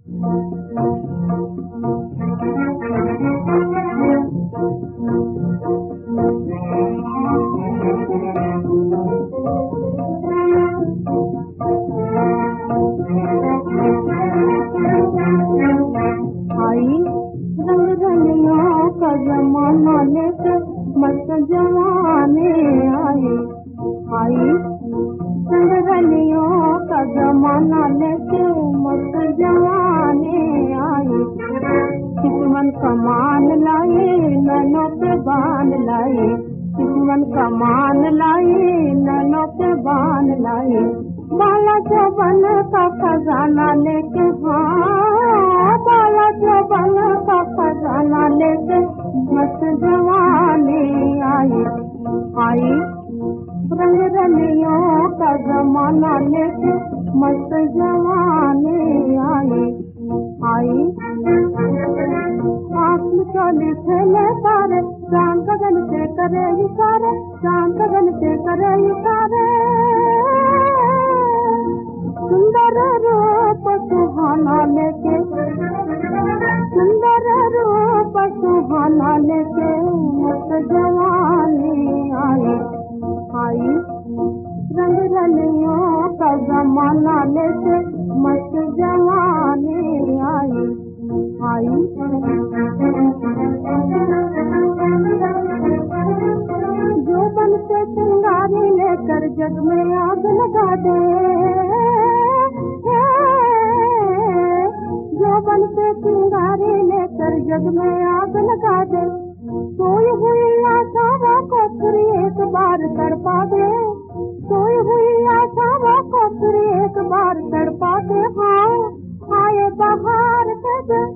जमाना लेके मस्त जवाने आए, आई संगरलियों का जमाना लेके मस्त जवाने आए। किस्मन कमान लाए नैनों पे बांध लाए, किस्मन कमान लाए नैनों पे बांध लाए। बाला चौबन का खजाना लेके, हाँ बाला चौबन का खजाना लेके मस्त जवानी आई, आई रंग रलियों का जमाना लेके मस्त जवानी आई, आई। आँख चोली खेले तारे शाम गगन से करे इशारे, शाम गगन से करे इशारे। सुंदर रूप सुहाना लेके, सुंदर रूप सुहाना लेके मस्त जवानी आई, आई रंग रलियों का जमाना लेके मस्त जवानी आई, आई। जो बन के चिंगारी लेकर जग में आग लगा दे, जो बन के चिंगारी लेकर जग में आग लगा दे। सोई हुई आशाओं को फिर एक बार तड़पा दे, सोई हुई आशाओं को फिर एक बार तड़पा दे। हाँ आए बहार के दिन,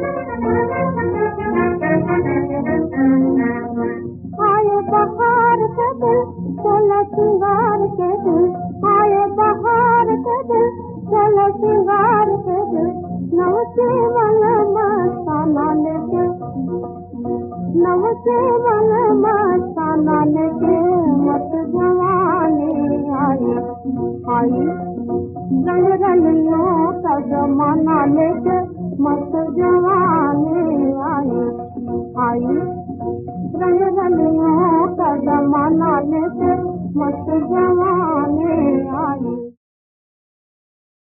आए बहार के दिन, सोलह श्रृंगार के दिन, आए बहार के दिन, सोलह श्रृंगार के दिन। नवजीवन मस्ताना लेके, नवजीवन मस्ताना लेके मस्त जवानी आई, आई रंग रलियों का जमाना लेके मस्त जवानी आई, आई रंग रलियों का जमाना लेके मस्त जवानी।